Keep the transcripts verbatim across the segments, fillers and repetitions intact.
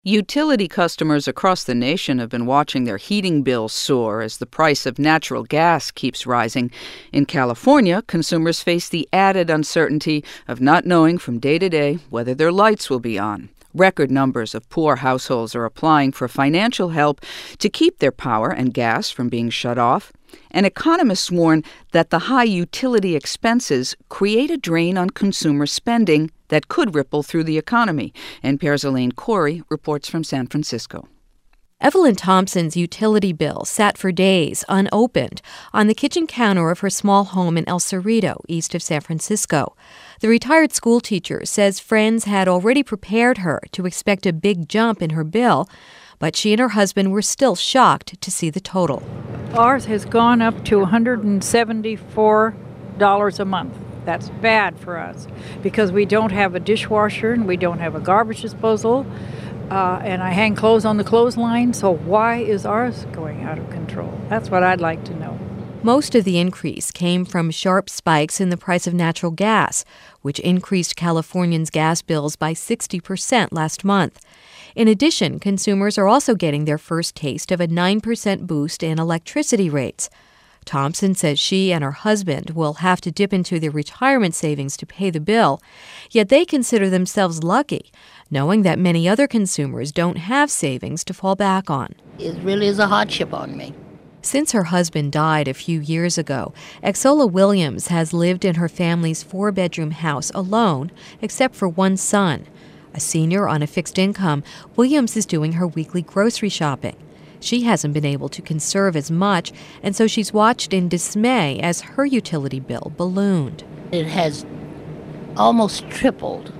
Utility customers across the nation have been watching their heating bills soar as the price of natural gas keeps rising. In California, consumers face the added uncertainty of not knowing from day to day whether their lights will be on. Record numbers of poor households are applying for financial help to keep their power and gas from being shut off. And economists warn that the high utility expenses create a drain on consumer spending that could ripple through the economy. N P R's Elaine Corey reports from San Francisco. Evelyn Thompson's utility bill sat for days, unopened, on the kitchen counter of her small home in El Cerrito, east of San Francisco. The retired schoolteacher says friends had already prepared her to expect a big jump in her bill, but she and her husband were still shocked to see the total. Ours has gone up to one hundred seventy-four dollars a month. That's bad for us because we don't have a dishwasher and we don't have a garbage disposal. Uh, and I hang clothes on the clothesline, so why is ours going out of control? That's what I'd like to know. Most of the increase came from sharp spikes in the price of natural gas, which increased Californians' gas bills by sixty percent last month. In addition, consumers are also getting their first taste of a nine percent boost in electricity rates. Thompson says she and her husband will have to dip into their retirement savings to pay the bill, yet they consider themselves lucky, knowing that many other consumers don't have savings to fall back on. It really is a hardship on me. Since her husband died a few years ago, Exola Williams has lived in her family's four-bedroom house alone, except for one son. A senior on a fixed income, Williams is doing her weekly grocery shopping. She hasn't been able to conserve as much, and so she's watched in dismay as her utility bill ballooned. It has almost tripled,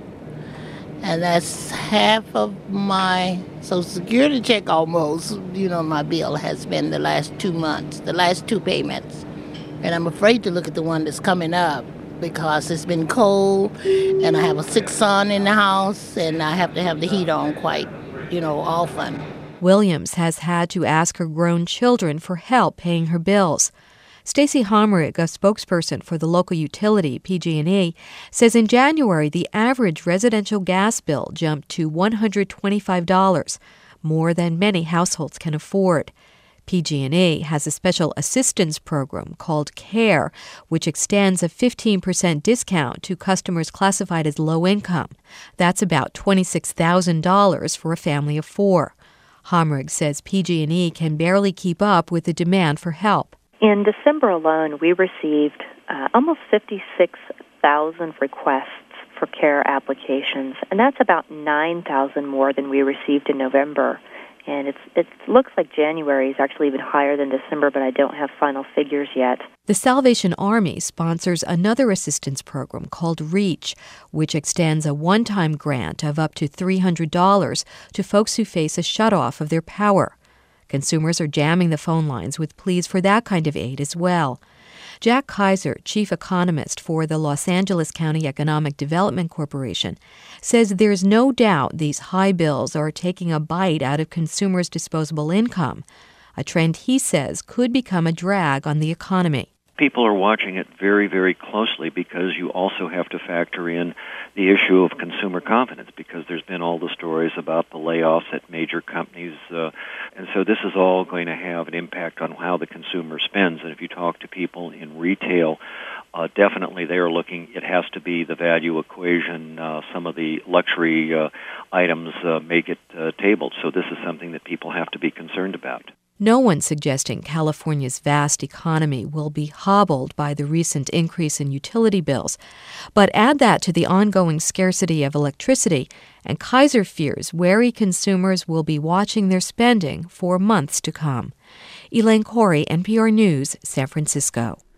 and that's half of my Social Security check almost. You know, my bill has been the last two months, the last two payments. And I'm afraid to look at the one that's coming up because it's been cold, and I have a sick son in the house, and I have to have the heat on quite, you know, often. Williams has had to ask her grown children for help paying her bills. Stacey Homrig, a spokesperson for the local utility, P G and E, says in January the average residential gas bill jumped to one hundred twenty-five dollars, more than many households can afford. P G and E has a special assistance program called CARE, which extends a fifteen percent discount to customers classified as low income. That's about twenty-six thousand dollars for a family of four. Homrig says P G and E can barely keep up with the demand for help. In December alone, we received uh, almost fifty-six thousand requests for CARE applications, and that's about nine thousand more than we received in November. And it's, it looks like January is actually even higher than December, but I don't have final figures yet. The Salvation Army sponsors another assistance program called REACH, which extends a one-time grant of up to three hundred dollars to folks who face a shutoff of their power. Consumers are jamming the phone lines with pleas for that kind of aid as well. Jack Kaiser, chief economist for the Los Angeles County Economic Development Corporation, says there's no doubt these high bills are taking a bite out of consumers' disposable income, a trend he says could become a drag on the economy. People are watching it very, very closely because you also have to factor in the issue of consumer confidence because there's been all the stories about the layoffs at major companies. Uh, and so this is all going to have an impact on how the consumer spends. And if you talk to people in retail, uh, definitely they are looking, it has to be the value equation. Uh, some of the luxury uh, items uh, may get uh, tabled. So this is something that people have to be concerned about. No one's suggesting California's vast economy will be hobbled by the recent increase in utility bills. But add that to the ongoing scarcity of electricity, and Kaiser fears wary consumers will be watching their spending for months to come. Elaine Corey, N P R News, San Francisco.